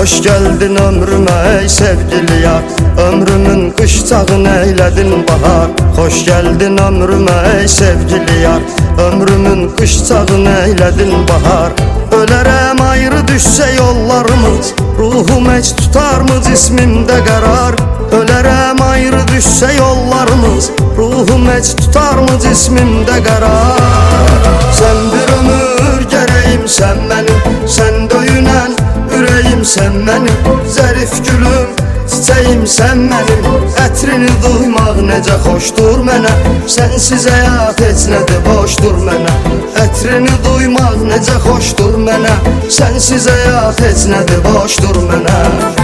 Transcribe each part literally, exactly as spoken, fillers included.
Hoş geldin ömrüme ey sevgili yar, ömrümün kış çağını eyledin bahar. Hoş geldin ömrüme ey sevgili yar, ömrümün kış çağını eyledin bahar. Ölərəm ayrı düşse yollarımız, ruhum heç tutar mı cismimde karar? Ölərəm ayrı düşse yollarımız, ruhum heç tutar mı cismimde karar? Sen bir ömür gereyim sen benim, sen döyünen ürəyim sen benim. Zərif gülüm, çiçeğim sen benim, ətrini duymaq necə xoşdur mənə. Sensiz həyat heç nədir boşdur mənə, ətrini duymaq necə xoşdur mənə. Sensiz həyat heç nədir boşdur mənə.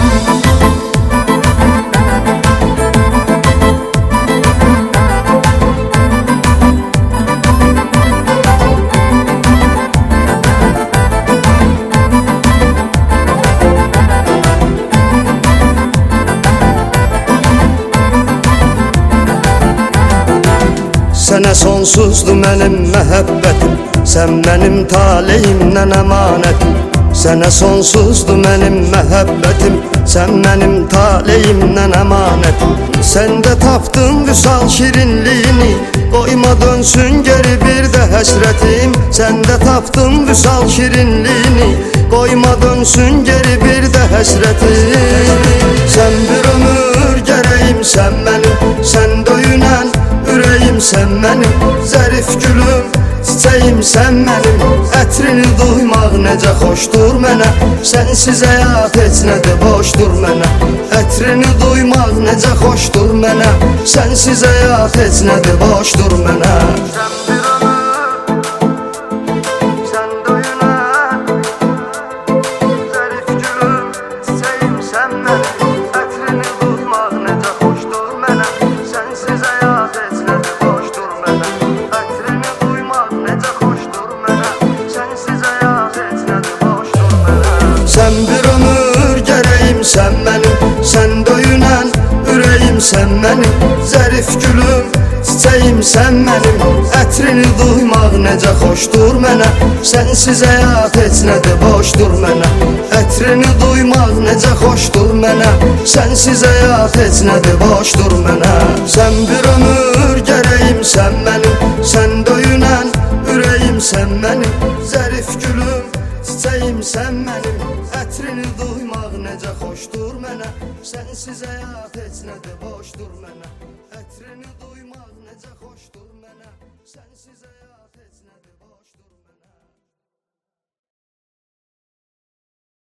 Sənə sonsuzdur mənim məhəbbətim, sən mənim taleyimdən əmanətim. Sənə sonsuzdur mənim məhəbbətim, sən mənim taleyimdən əmanətim. Səndə tapdın vüsal şirinliyini, qoyma dönsün geri bir də həsrətim. Səndə tapdın vüsal şirinliyini, qoyma dönsün geri bir də həsrətim. Sən bir ömür gereyim sən mənim, sən döyünən ürəyim sen benim. Zərif gülüm, çiçeğim sen benim, ətrini duymaq necə xoşdur mənə. Sensiz həyat heç nədir boşdur mənə, ətrini duymaq necə xoşdur mənə. Sensiz həyat heç nədir boşdur mənə. Sen bir ömür gereyim sen benim, sen döyünen ürəyim sen benim. Zərif gülüm, çiçeğim sen benim, ətrini duymaq necə xoşdur mənə. Sensiz həyat heç nədir boşdur mənə, ətrini duymaq necə xoşdur mənə. Sensiz həyat heç nədir boşdur mənə. Sen bir ömür gereyim sen benim, sen döyünen ürəyim sen benim. Zərif gülüm, çiçeğim sen benim, ətrini duymaq necə xoşdur mənə. Sensiz həyat heç nədir boşdur mənə, ətrini duymaq necə xoşdur mənə. Sensiz həyat